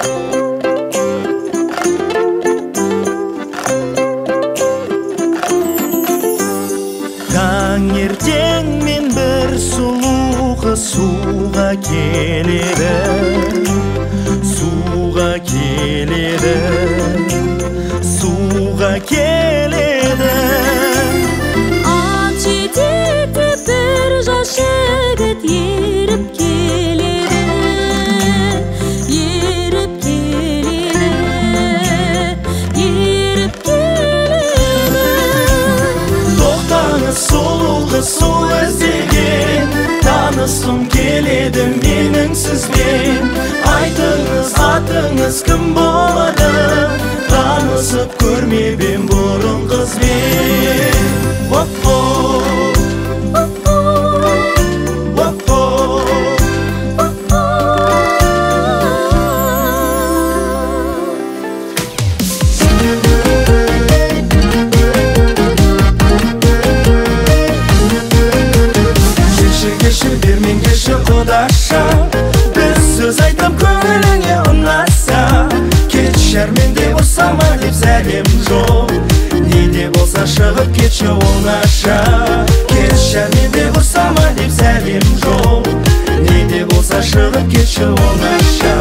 Таңертең мен бір сұлу қыз суға келеді, суға келеді, суға келеді. Ат жетекте бір жас жігіт еріп келеді, еріп келеді, еріп келеді. Тоқтаңыз, сұлу қыз су іздеген, танысқым келеді менің сізбен. Айтыңыз, атыңыз кім болады, танысып көрмеппін бұрын қызбен. Кешір бермен кешір құдаша, бір сөз айтам көңіліңе ұнаса. Кетші әрменде ұрсама деп сәлем жоқ, не де болса шығып кетші оңаша. Кетші әрменде ұрсама деп сәлем жоқ, не де болса шығып кетші оңаша.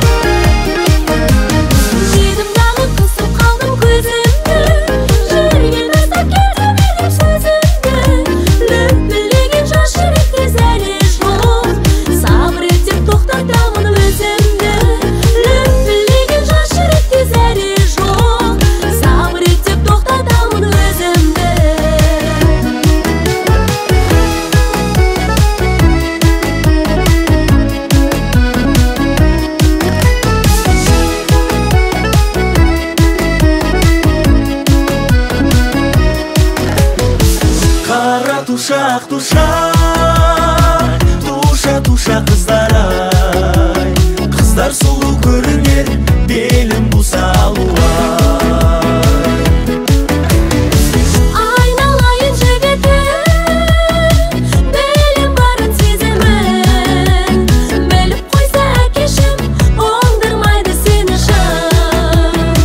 Едім дағы қысып қалдым көзімді, жүрген тастап кетіп едім сөзімді. Лүпілдеген жас жүректе зәре жоқ, сабыр ет деп тоқтатамын өзімді. Лүпілдеген жас жүректе зәре жоқ, сабыр ет деп тоқтатамын өзімді. Қара тушақ, тушақ, туша, туша қыздар ай. Қыздар сұлу көрінер, белім бұса алуай. Айналайын жігітім, білім барын сезімін. Біліп қойса әкешім, оңдырмайды сені шын.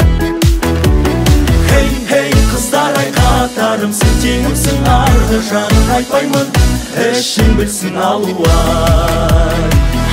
Хей, хей, қыздар ай қатарым, сен теңімсің, арғы жағын айтпаймын, ішің білсін алуай.